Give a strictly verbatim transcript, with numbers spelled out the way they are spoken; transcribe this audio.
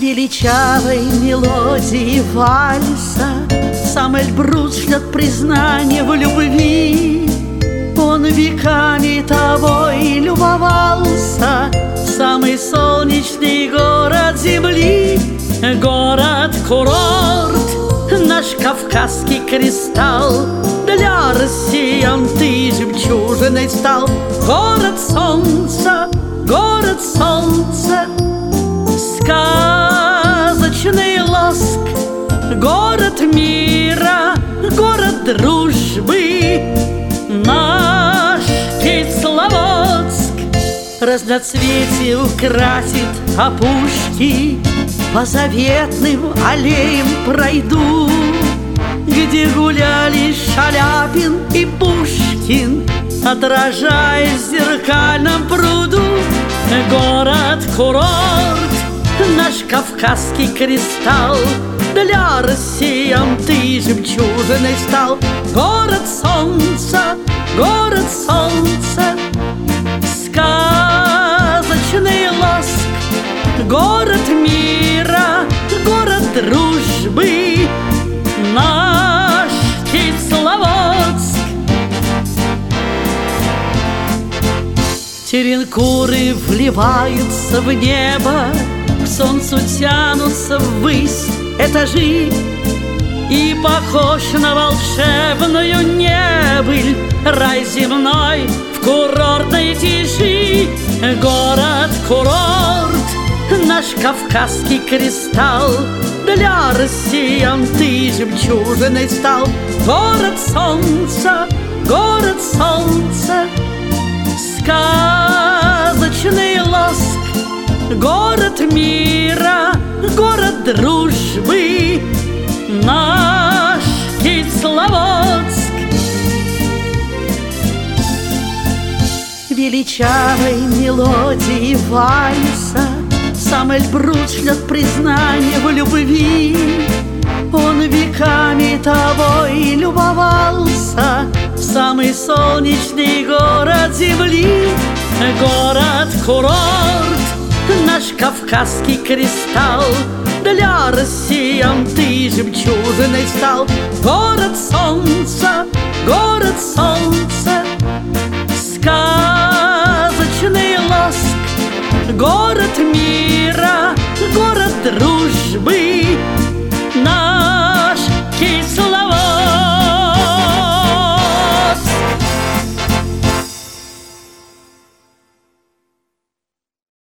величавой мелодии вальса сам Эльбрус шлет признание в любви. Он веками тобой любовался, самый солнечный город земли. Город-курорт, наш кавказский кристалл, для россиян ты жемчужиной стал. Город солнца, город солнца, сказочный лоск. Город мира, город дружбы, наш Кисловодск. Разноцветие украсит опушки, по заветным аллеям пройду, где гуляли Шаляпин и Пушкин, отражаясь в зеркальном пруду. Город-курорт, наш кавказский кристалл, для россиян ты жемчужиной стал. Город солнца, город солнца, сказочный лоск. Город мира, город дружбы, наш Кисловодск. Теренкуры вливаются в небо, к солнцу тянутся ввысь этажи, и похож на волшебную небыль рай земной в курортной тиши. Город-курорт, наш кавказский кристалл, для россиян ты жемчужиной стал. Город солнца, город солнца, сказочный лоск. Город мира, город дружбы, наш Кисловодск. Величавой мелодии вальса сам Эльбрус шлет признание в любви. Он веками тобой любовался, самый солнечный город земли. Город-курорт, наш кавказский кристалл, для россиян ты жемчужиной стал. Город солнца, город солнца, сказочный лоск. Город